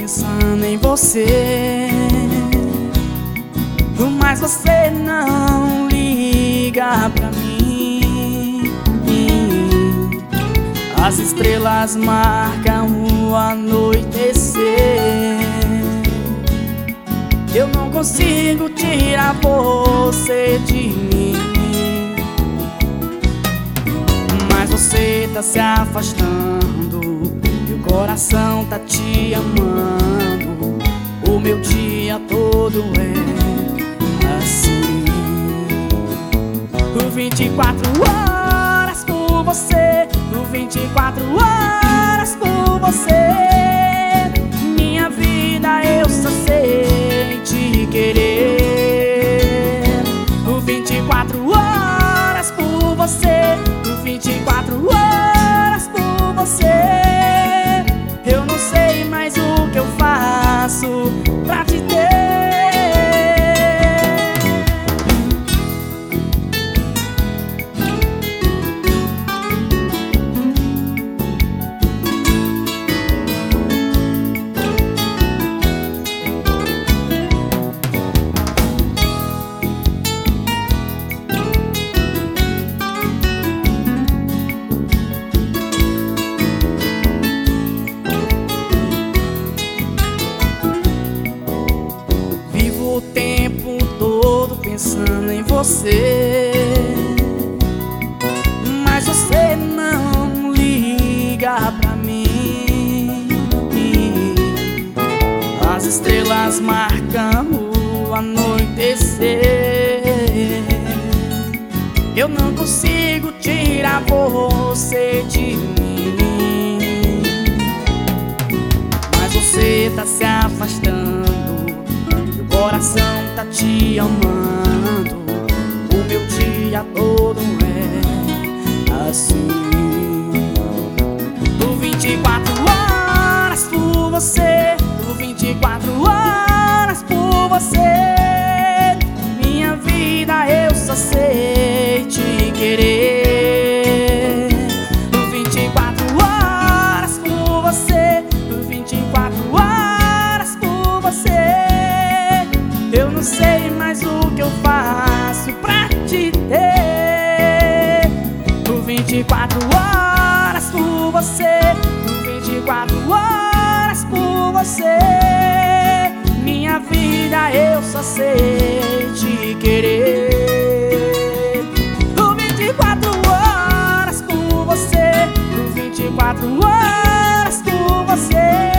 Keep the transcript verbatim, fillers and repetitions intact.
pensando em você, mas você não liga pra mim. As estrelas marcam o anoitecer. Eu não consigo tirar você de mim, mas você tá se afastando, meu coração tá te amando. O meu dia todo é assim. Por vinte e quatro horas por você, por vinte e quatro horas por você. Minha vida eu só sei te querer. Por vinte e quatro horas por você, por vinte e quatro horas por você. Eu não sei mais o que eu faço pra te ter. O tempo todo pensando em você, mas você não liga pra mim. As estrelas marcam o anoitecer. Eu não consigo tirar você de mim, mas você tá se afastando, coração tá te amando. O meu dia todo é assim. Por vinte e quatro horas por você, por vinte e quatro horas por você. Minha vida eu só sei te querer. Por vinte e quatro horas por você, por vinte e quatro horas por você. Eu não sei mais o que eu faço pra te ter. Por vinte e quatro horas por você, por vinte e quatro horas por você. Minha vida eu só sei te querer. Por vinte e quatro horas por você, por vinte e quatro horas por você.